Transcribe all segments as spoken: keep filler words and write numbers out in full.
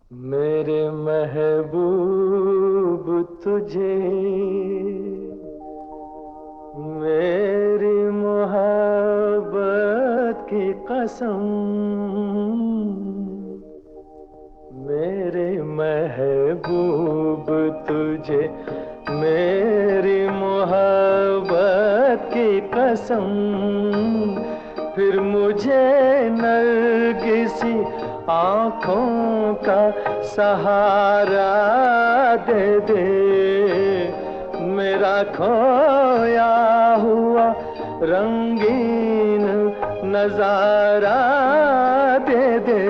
मेरे महबूब तुझे मेरी मोहब्बत की कसम, मेरे महबूब तुझे मेरी मोहब्बत की कसम, फिर मुझे नरगिसी आँखों का सहारा दे दे, मेरा खोया हुआ रंगीन नजारा दे दे,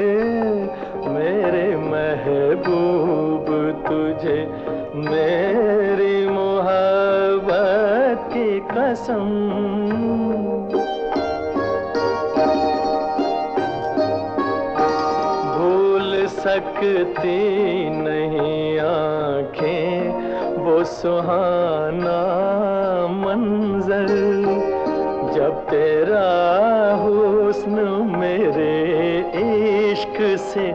मेरे महबूब तुझे मेरी मोहब्बत की कसम। सकती नहीं आँखें वो सुहाना मंजर, जब तेरा हुस्न मेरे इश्क से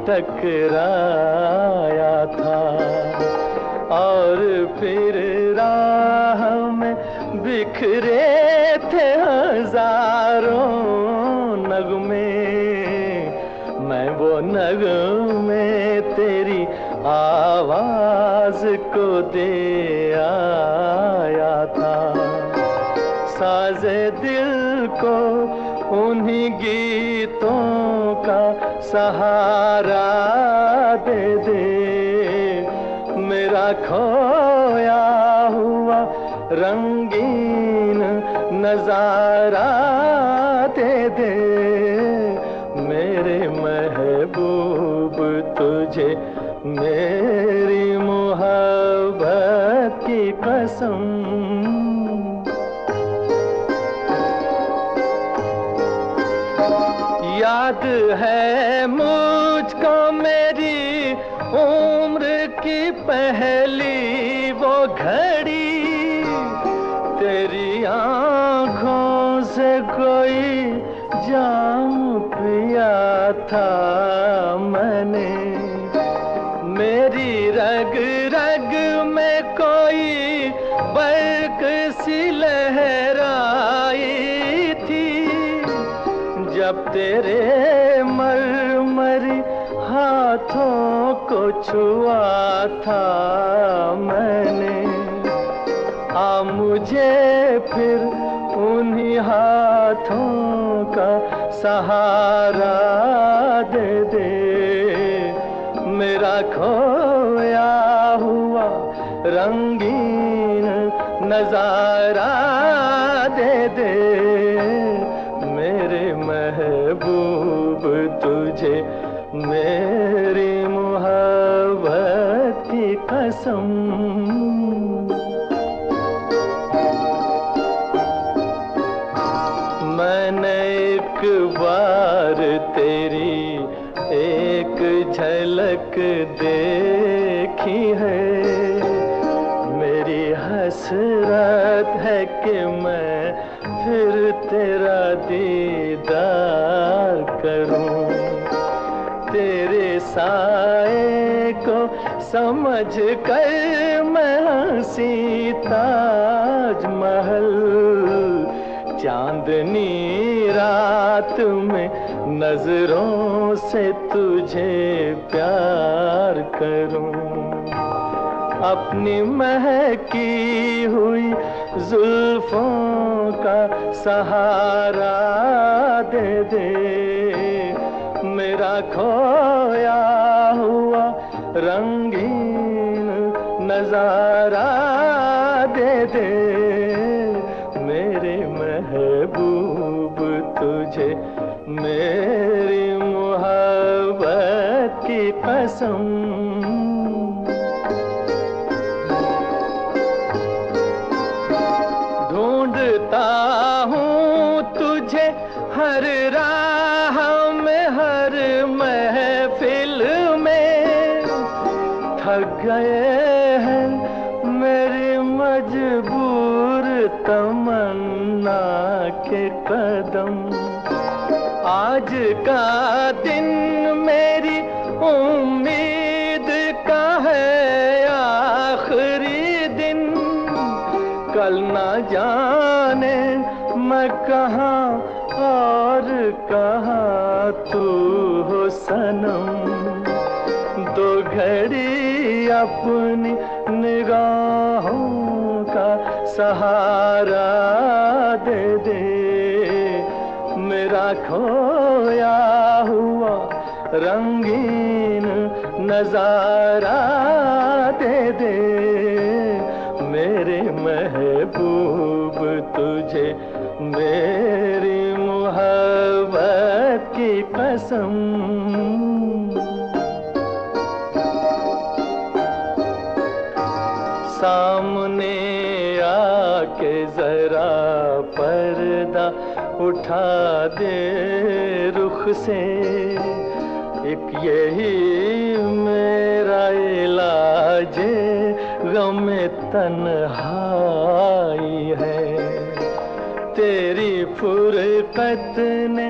टकराया था, और फिर राह में बिखरे थे हजारों नगमे, मैं वो नगमे तेरी आवाज को दे आया था, साज़े दिल को उन्हीं गीतों का सहारा दे दे, मेरा खोया हुआ रंगीन नजारा दे दे, मेरे महबूब तुझे मेरी मोहब्बत की कसम। याद है मुझको मेरी उम्र की पहली वो घड़ी, तेरी आँखों से कोई जाम पिया था मैंने, मेरी रग रग में कोई बर्क सी लहराई थी, जब तेरे मरमरी हाथों को छुआ था मैंने, आ मुझे फिर उन्हीं हाथों का सहारा दे दे, मेरा खोया हुआ रंगीन नजारा दे दे, मेरे महबूब तुझे मेरी मोहब्बत की कसम। मैंने एक बार तेरी एक झलक देखी है, मेरी हसरत है कि मैं फिर तेरा दीदार करूं, तेरे साए को समझ कर मैं हंसी ताजमहल, चांदनी रात में नजरों से तुझे प्यार करूं, अपनी महकी हुई जुल्फों का सहारा दे दे, मेरा खोया हुआ रंगीन नजारा दे दे, मेरे महबूब तुझे मेरी मोहब्बत की कसम। ढूंढता हूँ तुझे हर राह में हर महफिल में, थक गए हैं मेरी मजबूर तमन्ना के कदम, आज का दिन मेरी उम्मीद का है आखिरी दिन, कल ना जाने मैं कहाँ और कहाँ तू हो सनम। दो घड़ी अपनी निगाहों का सहारा दे दे, मेरा खोया हुआ रंगीन नजारा दे दे। मेरे महबूब तुझे मेरी मोहब्बत की कसम। सामने आके जरा पर्दा उठा दे रुख से, एक यही मेरा इलाज गमे तन्हाई है। तेरी फुरकत ने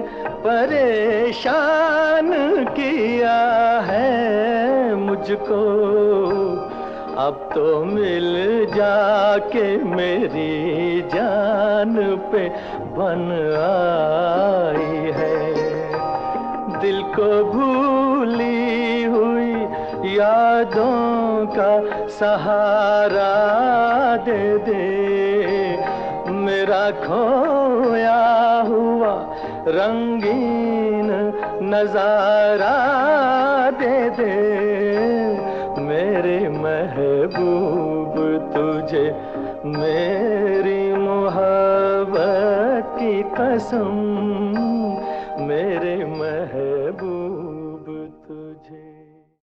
परेशान किया है मुझको, अब तो मिल जाके मेरी जान पे बन आई है। दिल को भूली हुई यादों का सहारा दे दे, मेरा खोया हुआ रंगीन नजारा दे दे। मेरे महबूब तुझे मेरी मोहब्बत की कसम, मेरे महबूब तुझे।